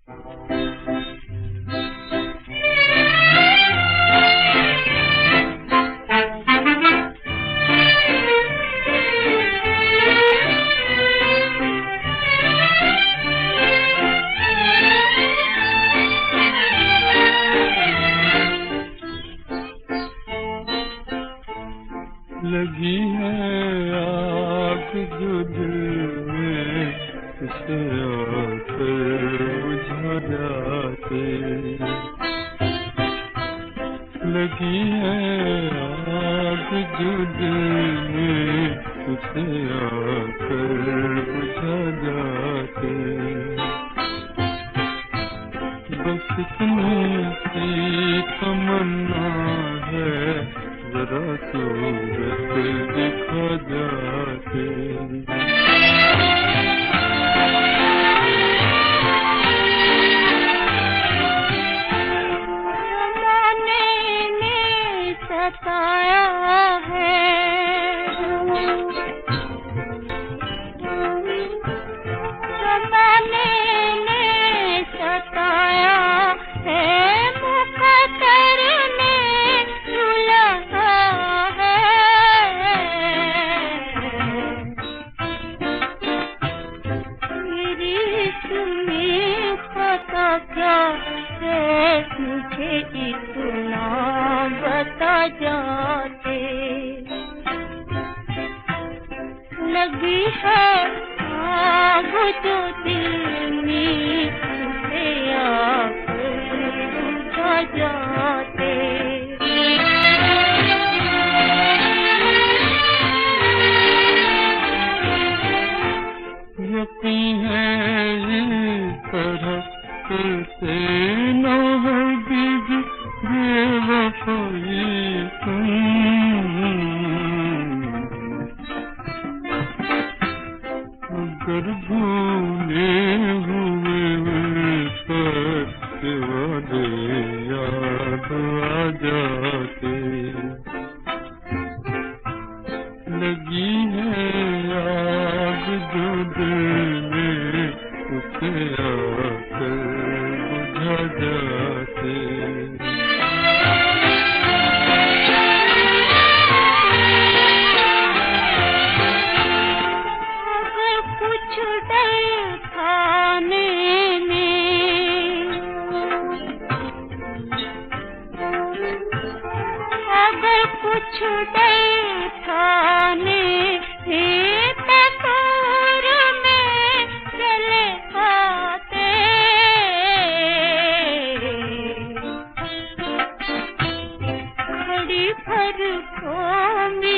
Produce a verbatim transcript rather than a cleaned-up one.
लगी है आग जो दिल में, उसे आकर बुझा जाते। लगी है आग जो दिल में, उसे आकर बुझा जाते। बस इतनी सी तमन्ना है, जरा सूरत दिखा जाते। ज़माने ने सताया है, ज़माने ने सताया है, मुक़द्दर ने रुलाया है। मेरी इसमें खता क्या है, मुझे इतना बता जाते। लगी है आग जो दिल में, उसे आकर बुझा जाते। यकीन है इस तरह करते न हरगिज़ बेवफाई तुम। अगर भूले हुए सच वादे याद आ जाते। लगी है आग जो दिल में, उसे आकर बुझा जाते। अगर कुछ डर खाने में, अगर कुछ डर खाने तकूर में चले आते। खड़ी भर को